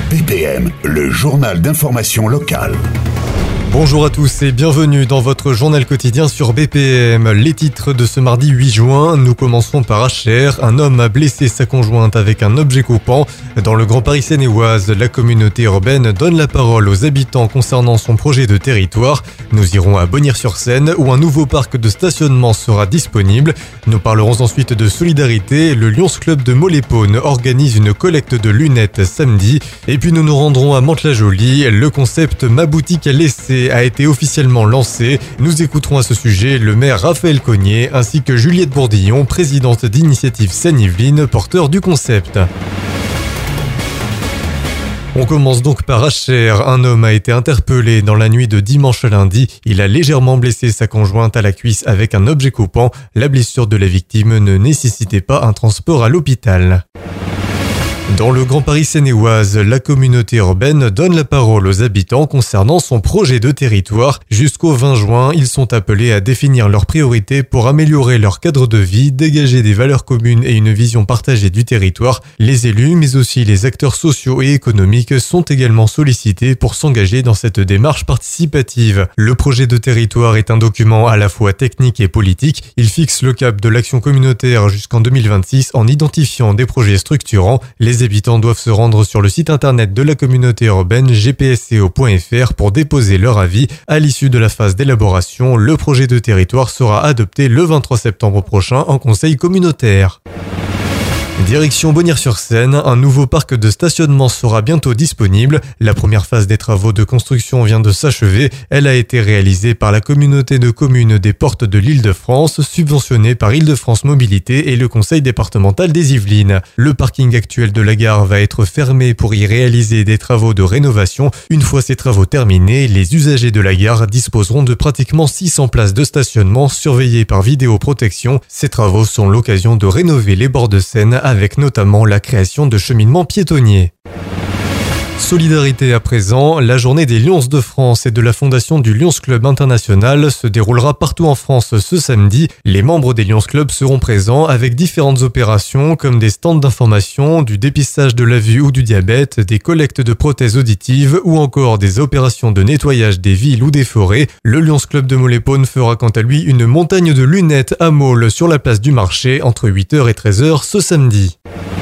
BPM, le journal d'information locale. Bonjour à tous et bienvenue dans votre journal quotidien sur BPM. Les titres de ce mardi 8 juin, nous commençons par Achères. Un homme a blessé sa conjointe avec un objet coupant. Dans le Grand Paris Seine-et-Oise, la communauté urbaine donne la parole aux habitants concernant son projet de territoire. Nous irons à Bonnières-sur-Seine où un nouveau parc de stationnement sera disponible. Nous parlerons ensuite de solidarité. Le Lions Club de Molépaune organise une collecte de lunettes samedi. Et puis nous nous rendrons à Mantes-la-Jolie. Le concept Ma boutique à l'essai a été officiellement lancé. Nous écouterons à ce sujet le maire Raphaël Cognier ainsi que Juliette Bourdillon, présidente d'Initiative Seine-Yvelines, porteur du concept. On commence donc par Achères. Un homme a été interpellé dans la nuit de dimanche à lundi. Il a légèrement blessé sa conjointe à la cuisse avec un objet coupant. La blessure de la victime ne nécessitait pas un transport à l'hôpital. Dans le Grand Paris Seine-et-Oise, la communauté urbaine donne la parole aux habitants concernant son projet de territoire. Jusqu'au 20 juin, ils sont appelés à définir leurs priorités pour améliorer leur cadre de vie, dégager des valeurs communes et une vision partagée du territoire. Les élus, mais aussi les acteurs sociaux et économiques sont également sollicités pour s'engager dans cette démarche participative. Le projet de territoire est un document à la fois technique et politique. Il fixe le cap de l'action communautaire jusqu'en 2026 en identifiant des projets structurants. Les habitants doivent se rendre sur le site internet de la communauté urbaine gpsco.fr pour déposer leur avis. À l'issue de la phase d'élaboration, le projet de territoire sera adopté le 23 septembre prochain en conseil communautaire. Direction Bonnières-sur-Seine, un nouveau parc de stationnement sera bientôt disponible. La première phase des travaux de construction vient de s'achever. Elle a été réalisée par la communauté de communes des Portes de l'Île-de-France, subventionnée par Île-de-France Mobilité et le conseil départemental des Yvelines. Le parking actuel de la gare va être fermé pour y réaliser des travaux de rénovation. Une fois ces travaux terminés, les usagers de la gare disposeront de pratiquement 600 places de stationnement surveillées par vidéoprotection. Ces travaux sont l'occasion de rénover les bords de Seine avec notamment la création de cheminements piétonniers. Solidarité à présent, la journée des Lions de France et de la fondation du Lions Club International se déroulera partout en France ce samedi. Les membres des Lions Club seront présents avec différentes opérations comme des stands d'information, du dépistage de la vue ou du diabète, des collectes de prothèses auditives ou encore des opérations de nettoyage des villes ou des forêts. Le Lions Club de Molépaune fera quant à lui une montagne de lunettes à Maule sur la place du marché entre 8h et 13h ce samedi.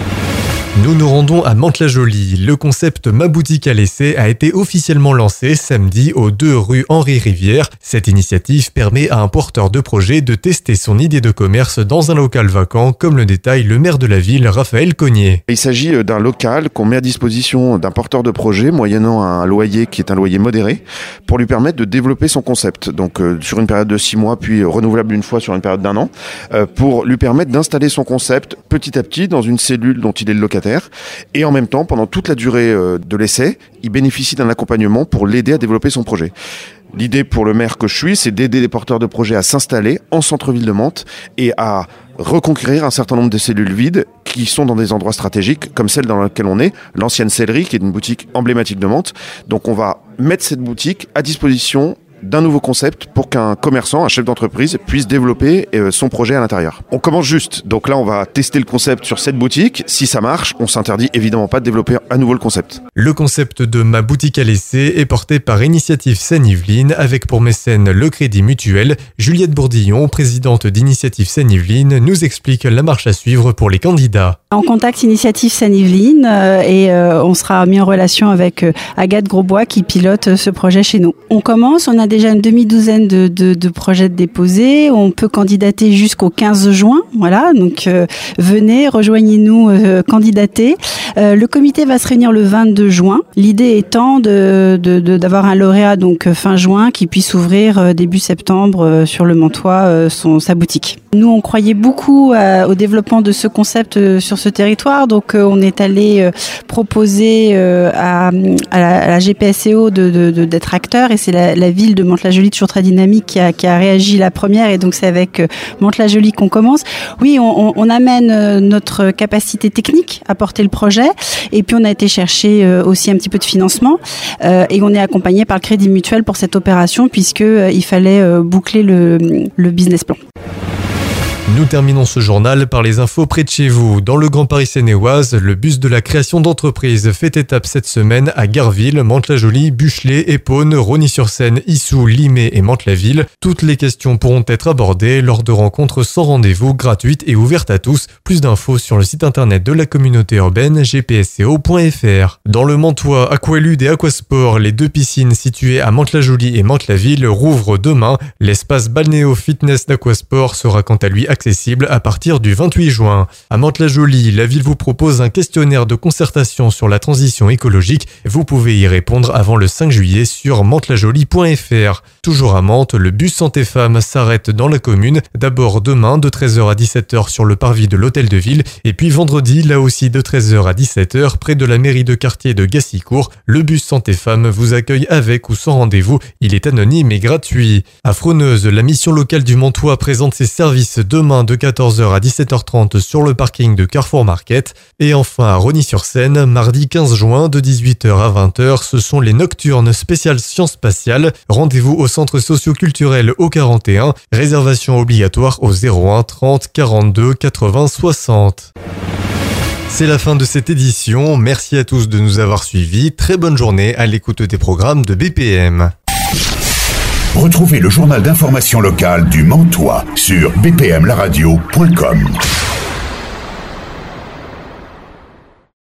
Nous nous rendons à Mantes-la-Jolie. Le concept Ma boutique à l'essai a été officiellement lancé samedi aux 2 rue Henri Rivière. Cette initiative permet à un porteur de projet de tester son idée de commerce dans un local vacant, comme le détaille le maire de la ville, Raphaël Cognier. Il s'agit d'un local qu'on met à disposition d'un porteur de projet, moyennant un loyer qui est un loyer modéré, pour lui permettre de développer son concept. Donc sur une période de 6 mois, puis renouvelable une fois sur une période d'1 an, pour lui permettre d'installer son concept petit à petit dans une cellule dont il est le locataire. Et en même temps, pendant toute la durée de l'essai, il bénéficie d'un accompagnement pour l'aider à développer son projet. L'idée pour le maire que je suis, c'est d'aider les porteurs de projets à s'installer en centre-ville de Mantes et à reconquérir un certain nombre de cellules vides qui sont dans des endroits stratégiques, comme celle dans laquelle on est, l'ancienne sellerie, qui est une boutique emblématique de Mantes. Donc on va mettre cette boutique à disposition d'un nouveau concept pour qu'un commerçant, un chef d'entreprise, puisse développer son projet à l'intérieur. On commence juste, donc là on va tester le concept sur cette boutique. Si ça marche, on s'interdit évidemment pas de développer à nouveau le concept. Le concept de Ma boutique à l'essai est porté par Initiative Seine-Yvelines avec pour mécène le Crédit Mutuel. Juliette Bourdillon, présidente d'Initiative Seine-Yvelines, nous explique la marche à suivre pour les candidats. On contacte Initiative Seine-Yvelines et on sera mis en relation avec Agathe Grosbois qui pilote ce projet chez nous. On commence, on a déjà une demi-douzaine de projets déposés. On peut candidater jusqu'au 15 juin. Voilà, donc venez, rejoignez-nous, candidatez. Le comité va se réunir le 22 juin. L'idée étant d'avoir un lauréat donc fin juin qui puisse ouvrir début septembre sur le Mantois sa boutique. Nous, on croyait beaucoup au développement de ce concept sur ce territoire, donc on est allé proposer à la GPSCO d'être acteur, et c'est la ville de Mantes-la-Jolie, toujours très dynamique, qui a réagi la première, et donc c'est avec Mantes-la-Jolie qu'on commence. Oui, on amène notre capacité technique à porter le projet, et puis on a été chercher aussi un petit peu de financement, et on est accompagné par le Crédit Mutuel pour cette opération, puisque il fallait boucler le business plan. Nous terminons ce journal par les infos près de chez vous. Dans le Grand Paris Seine-et-Oise, le bus de la création d'entreprise fait étape cette semaine à Garville, Mantes-la-Jolie, Buchelay, Épône, Rosny-sur-Seine, Issou, Limay et Mantes-la-Ville. Toutes les questions pourront être abordées lors de rencontres sans rendez-vous, gratuites et ouvertes à tous. Plus d'infos sur le site internet de la communauté urbaine gpsco.fr. Dans le Mantois, Aqualude et Aquasport, les deux piscines situées à Mantes-la-Jolie et Mantes-la-Ville rouvrent demain. L'espace balnéo-fitness d'Aquasport sera quant à lui accessible à partir du 28 juin. À Mantes-la-Jolie, la ville vous propose un questionnaire de concertation sur la transition écologique. Vous pouvez y répondre avant le 5 juillet sur mantes-la-jolie.fr. Toujours à Mantes, le bus Santé Femmes s'arrête dans la commune. D'abord demain de 13h à 17h sur le parvis de l'hôtel de ville et puis vendredi là aussi de 13h à 17h près de la mairie de quartier de Gassicourt. Le bus Santé Femmes vous accueille avec ou sans rendez-vous. Il est anonyme et gratuit. À Froneuse, la mission locale du Mantois présente ses services demain de 14h à 17h30 sur le parking de Carrefour Market. Et enfin à Rosny-sur-Seine, mardi 15 juin de 18h à 20h, ce sont les nocturnes spéciales sciences spatiales. Rendez-vous au centre socio-culturel au 41. Réservation obligatoire au 01 30 42 80 60. C'est la fin de cette édition. Merci à tous de nous avoir suivis. Très bonne journée à l'écoute des programmes de BPM. Retrouvez le journal d'information locale du Mantois sur bpmlaradio.com.